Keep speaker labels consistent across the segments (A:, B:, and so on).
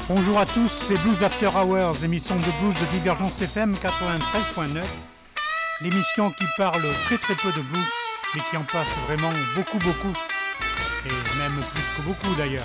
A: Bonjour à tous, c'est Blues After Hours, émission de blues de Divergence FM 93.9. L'émission qui parle très très peu de blues, mais qui en passe vraiment beaucoup, et même plus que beaucoup d'ailleurs.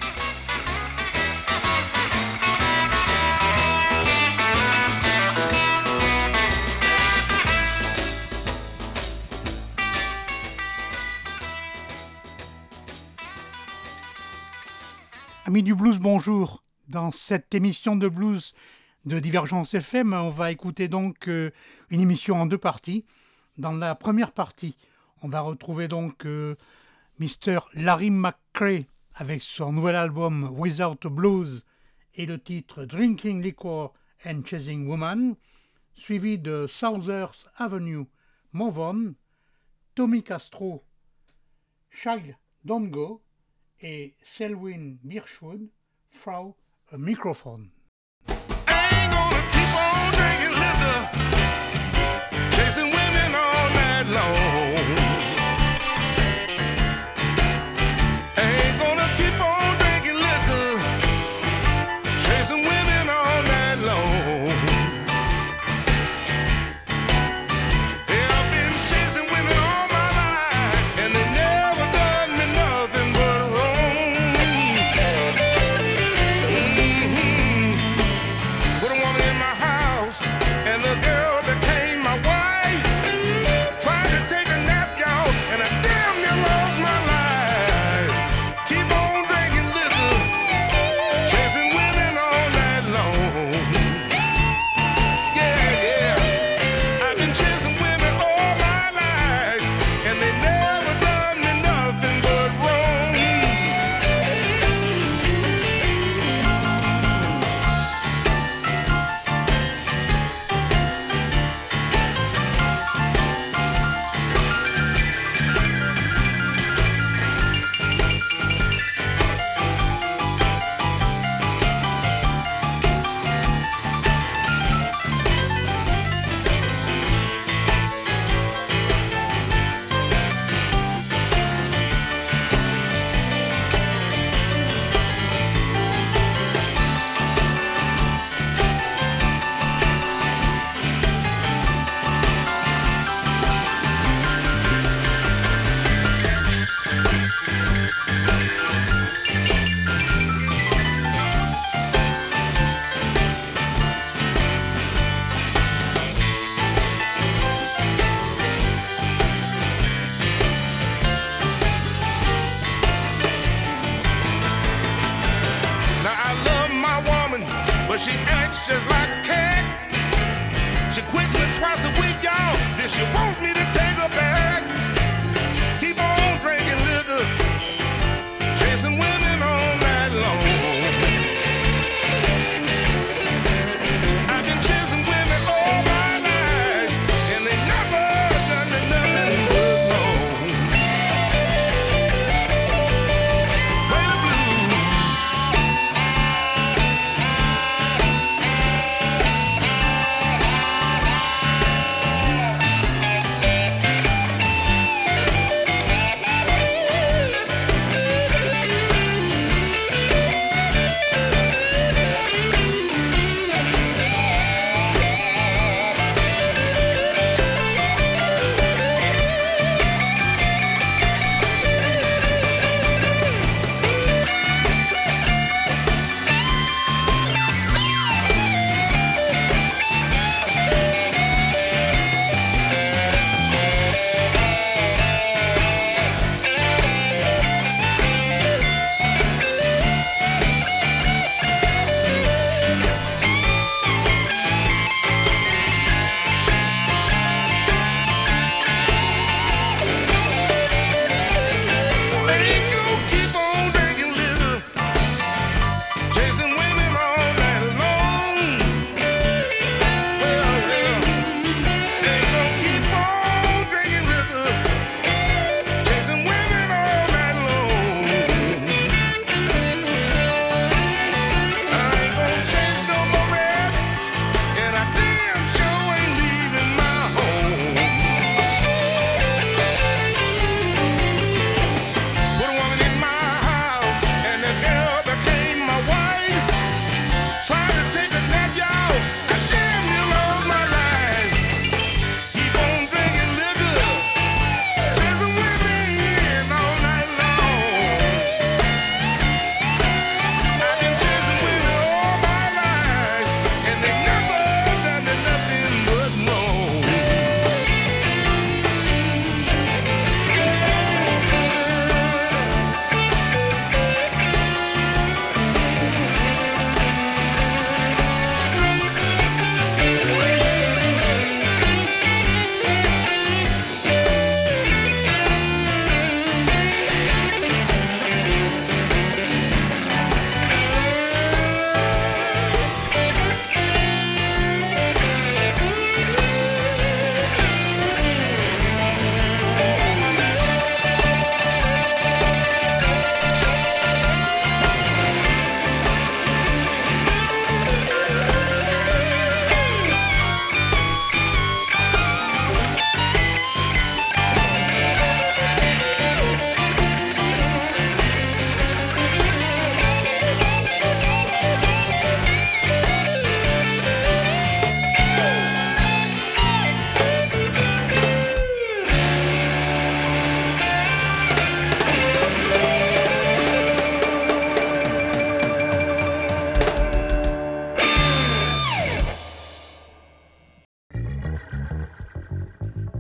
A: Amis du blues, bonjour. Dans cette émission de blues de Divergence FM, on va écouter donc une émission en deux parties. Dans la première partie, on va retrouver donc Mr. Larry McCray avec son nouvel album Without a Blues et le titre Drinking Liquor and Chasing Woman, suivi de Southern Avenue Move On, Tommy Castro, Child Don't Go et Selwyn Birchwood, Frau a Microphone.
B: Ain't gonna keep on drinking liquor, chasing women all night long. Ain't gonna keep on drinking liquor, chasing women all night long. Yeah, I've been chasing women all my life, and they never done me nothing but wrong.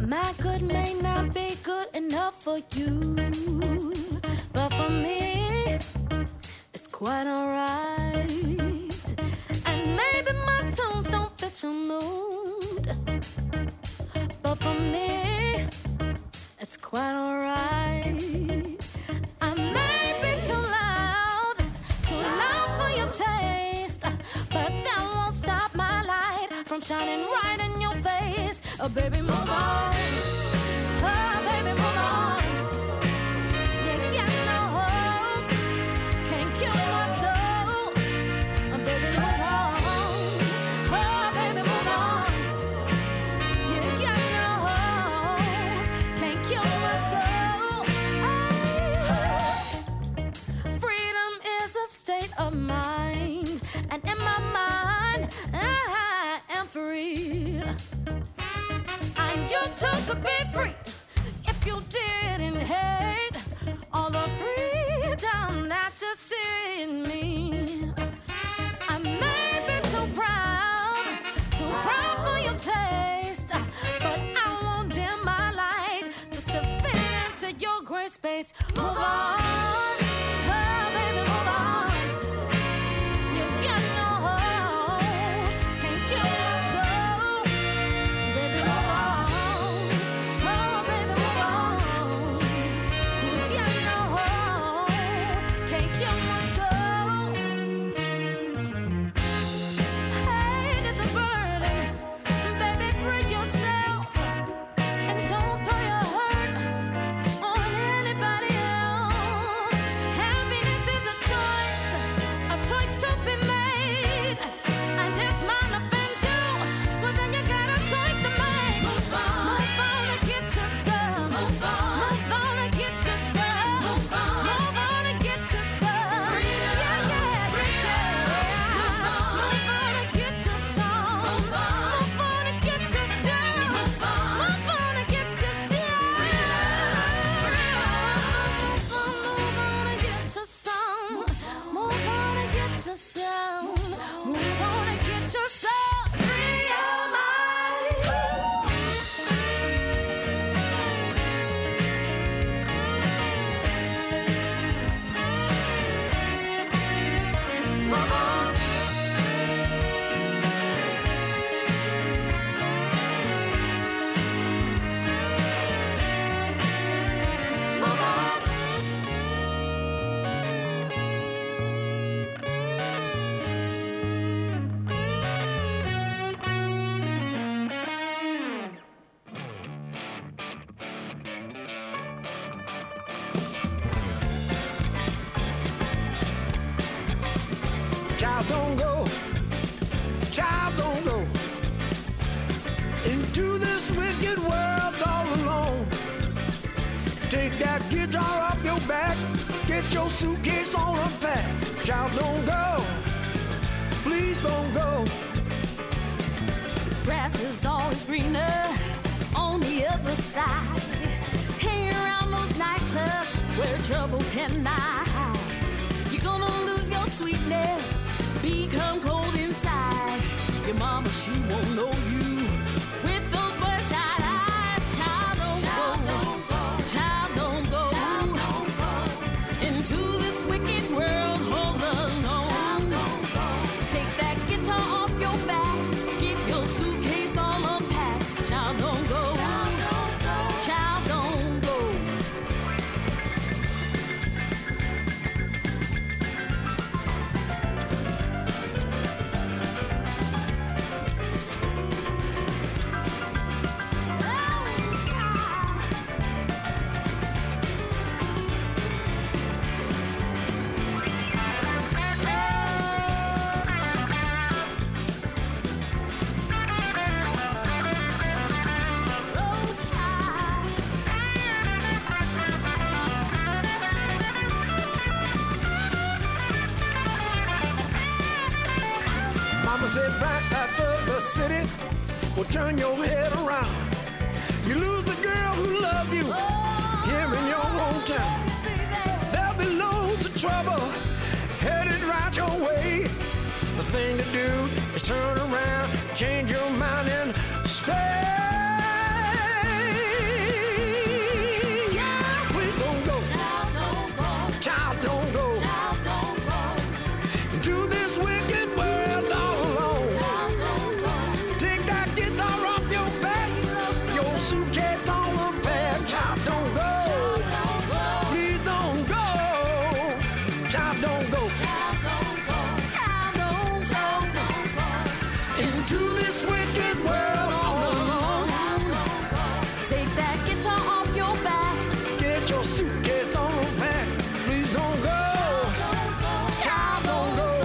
C: My good may not be good enough for you, but for me, it's quite alright. And maybe my tones don't fit your mood, but for me, it's quite alright. I may be too loud for your taste, but that won't stop my light from shining right in your face. Oh, baby, move on. Oh, baby, move on. You got no hope, can't kill my soul. Oh, baby, move on. Oh, baby, move on. You got no hope, can't kill my soul. Freedom is a state of mind, and in my mind, I am free. And you too could be free if you didn't hate all the freedom that you see in me. I may be too proud for your taste, but I won't dim my light just to fit into your gray space. Move on. Oh, baby, move on. You got no hope, can't kill my soul. Baby, move on. Oh, baby, move on. You got no hope, can't kill my soul. Hate is a burden, baby, free yourself, and don't throw your hurt on anybody else. Happiness is a choice to be made. And if mine offends you, well then you got a choice to make. Move on and get yourself. Move on and get yourself. Move on and get yourself. Freedom. Yeah, freedom. Move on and get yourself. Move on and get yourself. Move on and get yourself. Move on and get yourself. Move on and get yourself. Move on and get yourself. Free your mind. Move on. Move on.
D: Child, don't go into this wicked world all alone. Take that guitar off your back, get your suitcase on unpacked. Child, don't go, please don't go.
C: Grass is always greener on the other side. Hang around those nightclubs where trouble cannot hide. You're gonna lose your sweetness, become cold inside. Your mama, she won't know you with those bloodshot eyes. Child, don't go. Child, don't go. Child, don't go into this wicked world all alone. Child, don't go. Take that guitar off your back, get your suitcase all unpacked. Child, don't go. Child, don't go. Child, don't go.
D: Mama said back after the city will turn your head around. You lose the girl who loved you here in your hometown. There'll be loads of trouble headed right your way. The thing to do is turn around, change your mind and stay.
C: Take that guitar off your back.
D: Get your suitcase on back. Please don't go. Child, don't go.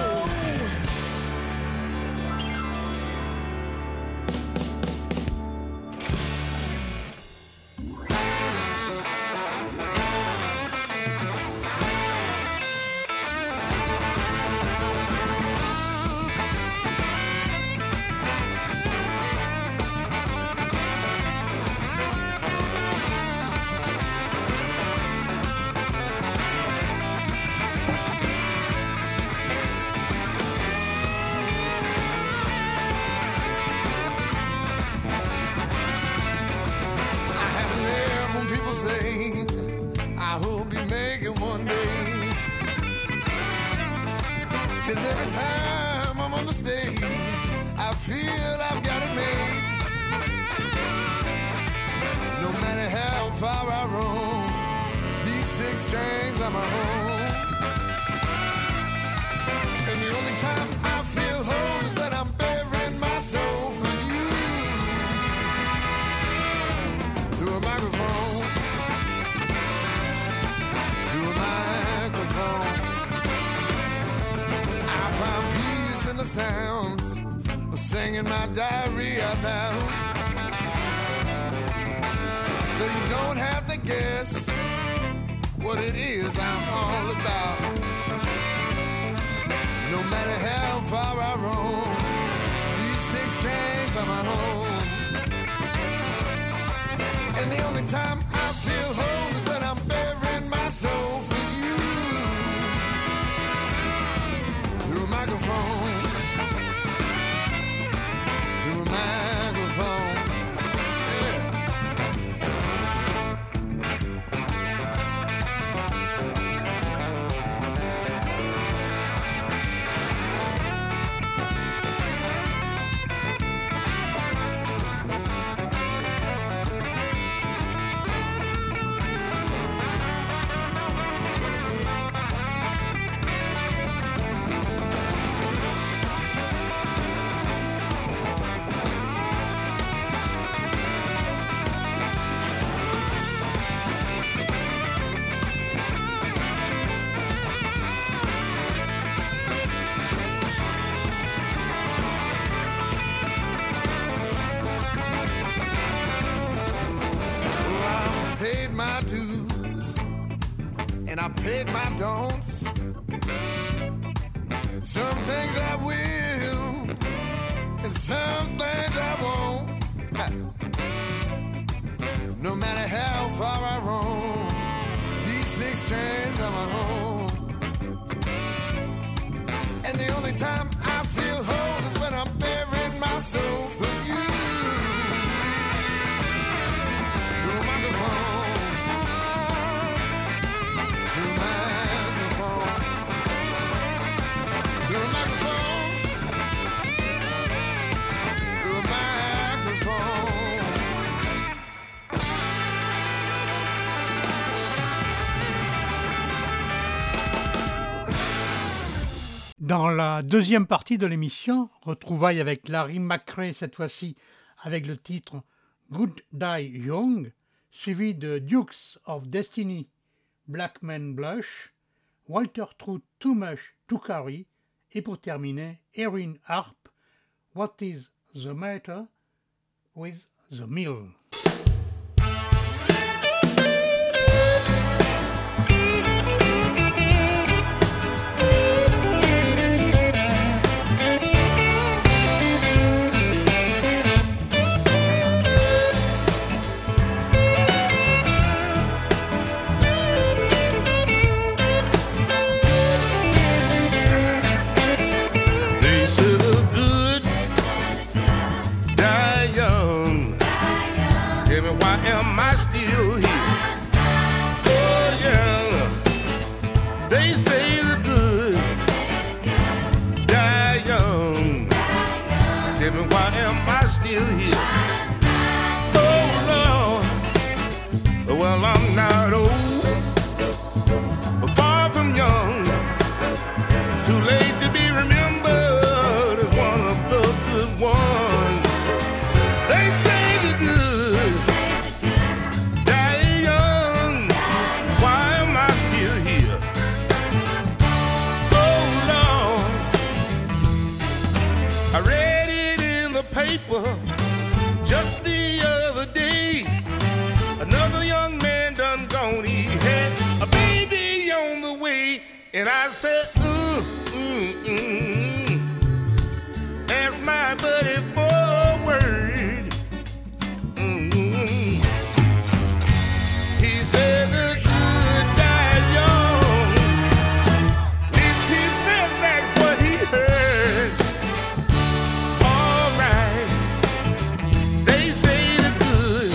B: Every time I'm on the stage, I feel I've got it made. No matter how far I roam, these 6 strings are my home. And the only time I feel home is when I'm bearing my soul for you through a microphone, through a microphone. Find peace in the sounds of singing my diary out loud. So you don't have to guess what it is I'm all about. No matter how far I roam, these 6 strings are my home. And the only time I feel home is when I'm bearing my soul for you through a microphone, through a microphone. My dues and I paid my don'ts. Some things I will and some things I won't. No matter how far I roam, these 6 strings are my home. And the only time I feel whole is when I'm bearing my soul for you through a microphone.
A: Dans la deuxième partie de l'émission, retrouvailles avec Larry McRae, cette fois-ci avec le titre Good Die Young, suivi de Dukes of Destiny, Black Man Blush, Walter Trout Too Much to Carry, et pour terminer, Erin Harp, What is the Matter with the Mill.
B: Am I still here? Oh yeah, they say the good die young. Tell me why am I still here? Oh Lord, well I'm not old, far from young, too late to be remembered as one of the good ones. They say the good Just the other day, another young man done gone. He had a baby on the way, and I said, ask my buddy for a word. He said the good die young. This he said that what he heard. All right, they say the good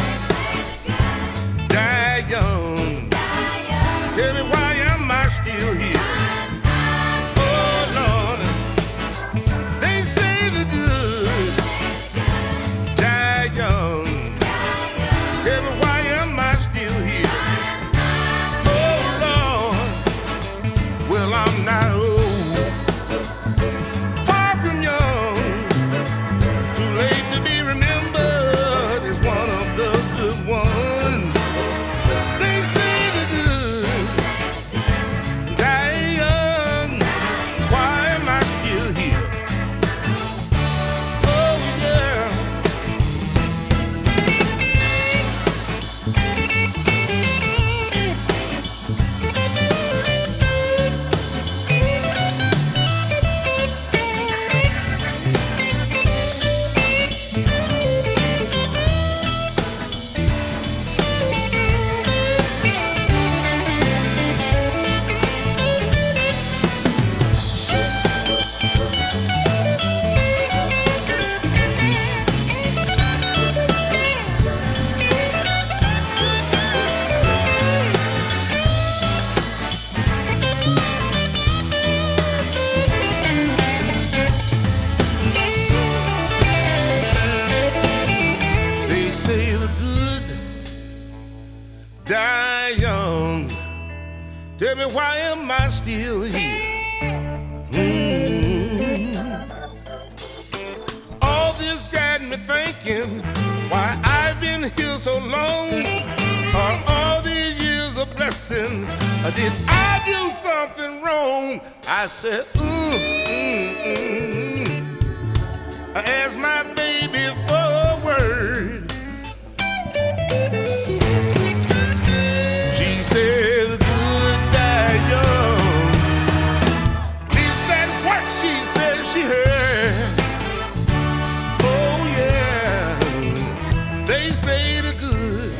B: die young. Tell me why am I still here? Oh Lord, they say the good die young. Tell me why am I still here? Oh Lord, well I'm not old, far from young, too late to be remembered as one of the good ones. They say the good die young. Why am I still here? Oh yeah. They say the good die young. Tell me why am I still here? All this got me thinking why I've been here so long. Are all these years a blessing? Or did I do something wrong? I said, I asked my baby for a word. She said the good die young. Is that what she said she heard? Oh yeah, they say the good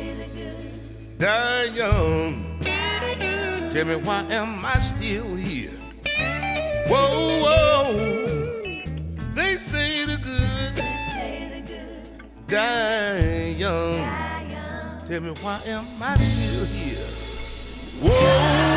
B: die young. Tell me why am I still here? Whoa, whoa. They say the good die young. Tell me why am I still here? Whoa,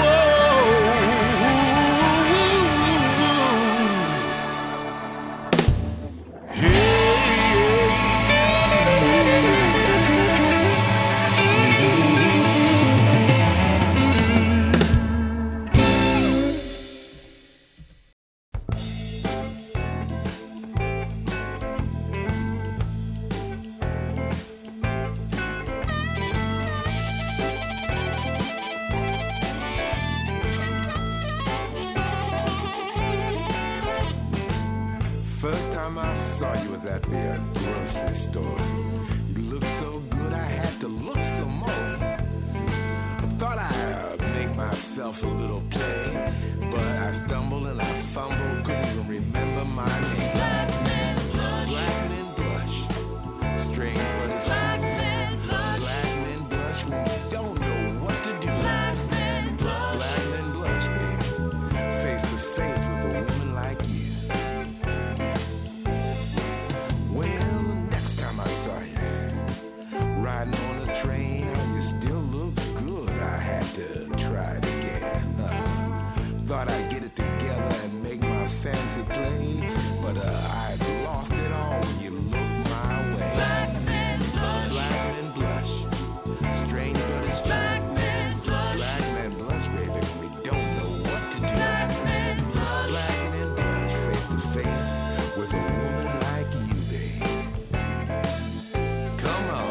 E: First time I saw you was at the grocery store. You looked so good I had to look some more. I thought I'd make myself a little play, but I stumbled and I fumbled, couldn't even remember my name. Black men blush, strange but it's true. Black men blush when we don't know what to do. Black men blush, baby, face to face with a woman like you. Well, next time I saw you riding on a train, how you still look good. I had to try it again. Thought I'd get it together and make my fancy play, but I'd lost it all when you looked my way. Black men blush, strange but it's true. Black men blush, baby, we don't know what to do. Black men blush, face to face with a woman like you, babe. Come on.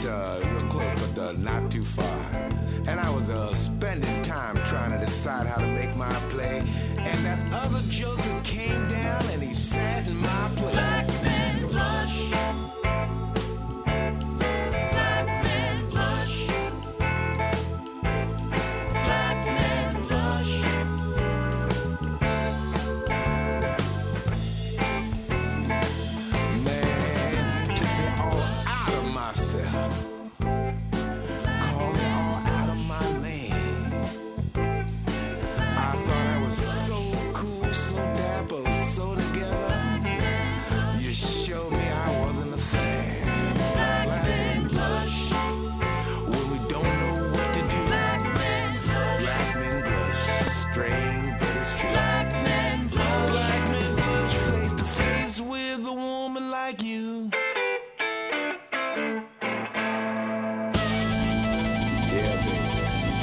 E: real close, but not too far. And I was spending time trying to decide how to make my play. And that other joker came down and he sat in my place.
C: Black men blush. Black men blush. Black men blush.
E: Man, he took me all out of myself. Called me all out of my lane. I thought I was so cool, so dapper, so together. You showed me I wasn't a thing. Black men blush when we don't know what to do.
C: Black men blush.
E: Black men blush, strange but it's true.
C: Black men blush.
E: Black men blush face to face with a woman like you. Yeah, baby.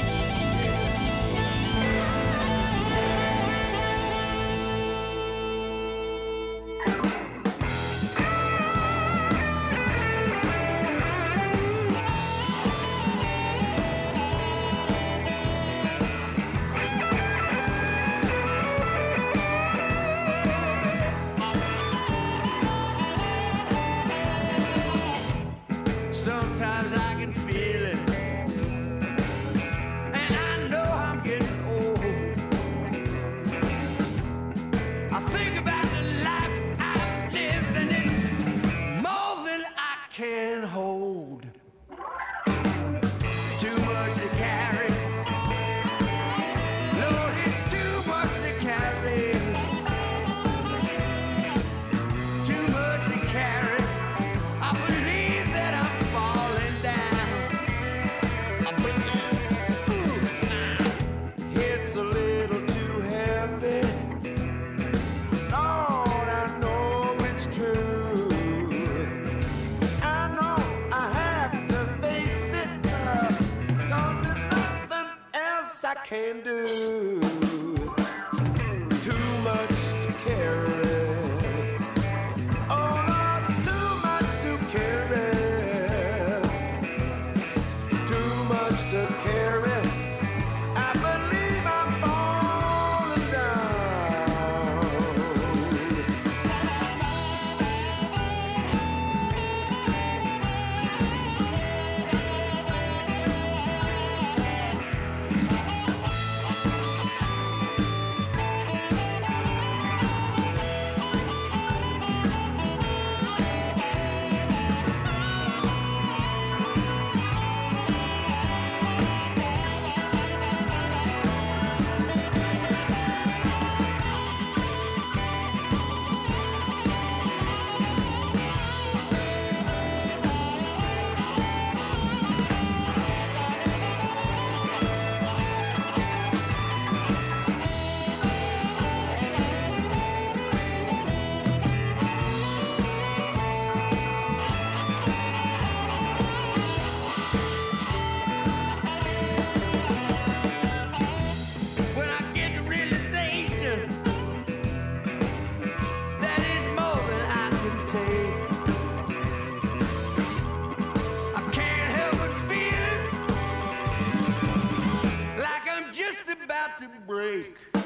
D: Sometimes I can feel it, and I know I'm getting old. I think about the life I've lived, and it's more than I can hold. Too much to carry, Lord, it's too much to carry. Too much to carry. I believe that I'm falling down. It's a little too heavy. Lord, I know it's true. I know I have to face it, 'cause there's nothing else I can do. Too much to carry. Oh Lord, it's too much to carry. Too much to carry. I believe I'm falling down. When I get the realization that is more than I can take, I can't help but feel it like I'm just about to break.